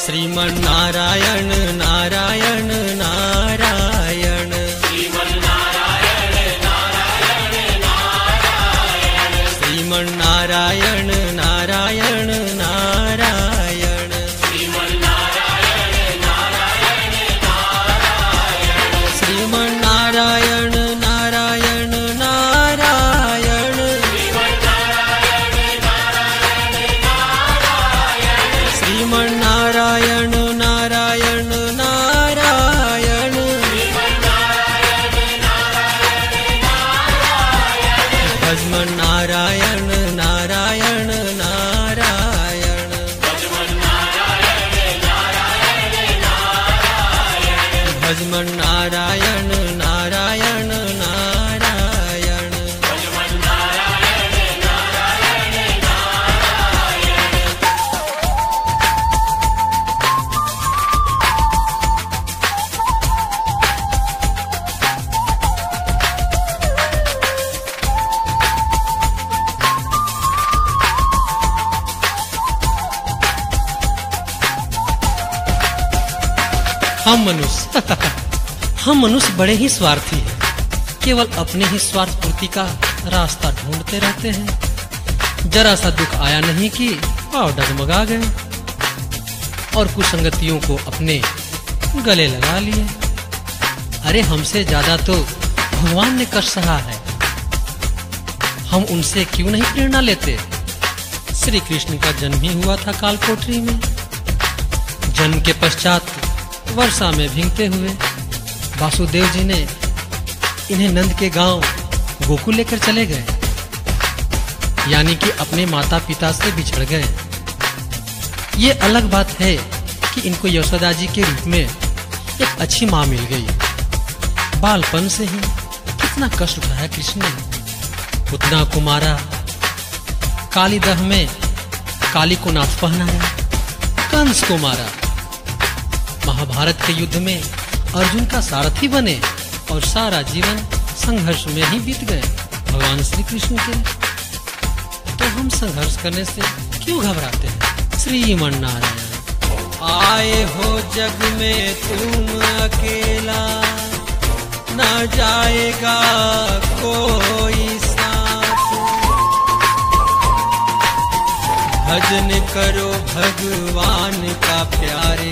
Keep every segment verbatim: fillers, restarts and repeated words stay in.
श्रीमन्नारायण नारायण नारायण श्रीमन्नारायण नारायण नारायण श्रीमन्नारायण नारायण नारायण श्रीमन्नारायण नारायण नारायण श्रीमन्नारायण नारायण नारायण श्रीमन्नारायण नारायण नारायण भजमन्नारायण नारायण नारायण भजमन्नारायण नारायण नारायण हम मनुष्य हम मनुष्य बड़े ही स्वार्थी हैं। केवल अपने ही स्वार्थ पूर्ति का रास्ता ढूंढते रहते हैं। जरा सा दुख आया नहीं कि पांव डगमगा गए और कुसंगतियों को अपने गले लगा लिए। अरे हमसे ज्यादा तो भगवान ने कष्ट सहा है, हम उनसे क्यों नहीं प्रेरणा लेते। श्री कृष्ण का जन्म ही हुआ था कालकोठरी में। जन्म के पश्चात वर्षा में भीगते हुए वासुदेव जी ने इन्हें नंद के गांव गोकुल लेकर चले गए, यानी कि अपने माता पिता से बिछड़ गए। ये अलग बात है कि इनको यशोदा जी के रूप में एक अच्छी माँ मिल गई। बालपन से ही कितना कष्ट उठाया कृष्ण ने। पुतना को मारा, काली दह में काली को नाथ पहनाया, कंस को मारा, महाभारत के युद्ध में अर्जुन का सारथी बने और सारा जीवन संघर्ष में ही बीत गए भगवान श्री कृष्ण के। तो हम संघर्ष करने से क्यों घबराते हैं। श्रीमन्नारायण आए हो जग में तुम अकेला, न जाएगा कोई साथ। भजन करो भगवान का प्यारे,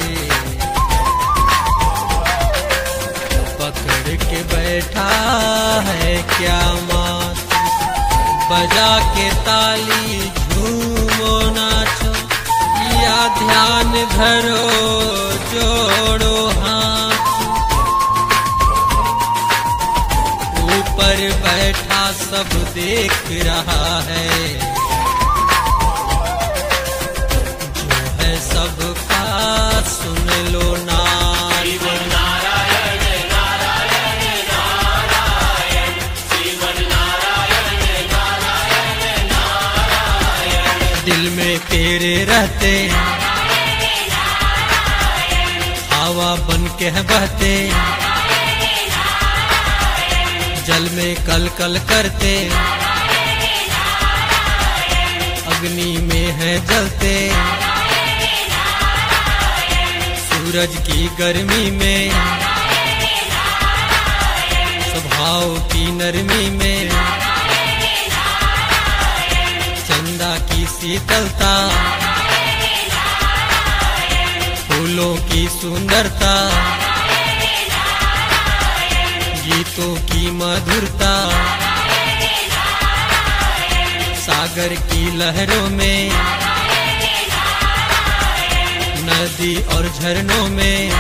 पकड़ के बैठा है क्या मात। बजा के ताली झूमो नाचो, या ध्यान धरो जोड़ो हाथ। ऊपर बैठा सब देख रहा है, जो है सबका सुन लो नाथ। दिल में तेरे रहते हवा बन के बहते, जल में कल कल करते, अग्नि में है जलते। सूरज की गर्मी में, स्वभाव की नरमी में, चंदा की शीतलता, फूलों की सुंदरता, गीतों की मधुरता, सागर की लहरों में, नदी और झरनों में,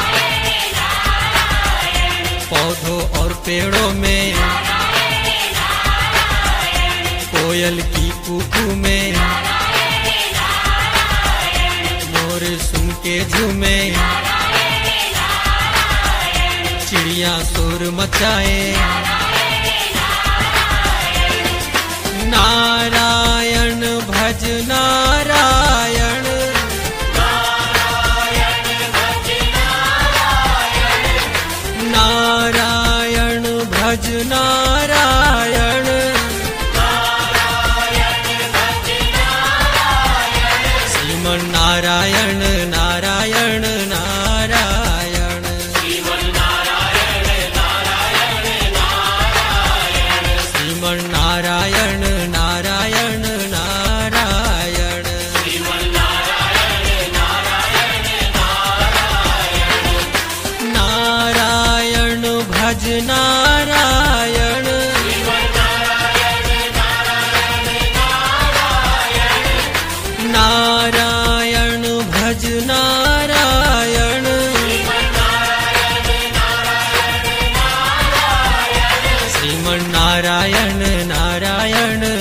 पौधों और पेड़ों में, कोयल की कुकू में, मोर सुन के झूमे, चिड़िया शोर मचाए। नारायण भज नारायण, नारायण भज नारायण, श्रीमन्नारायण नारायण श्रीमन नारायण नारायण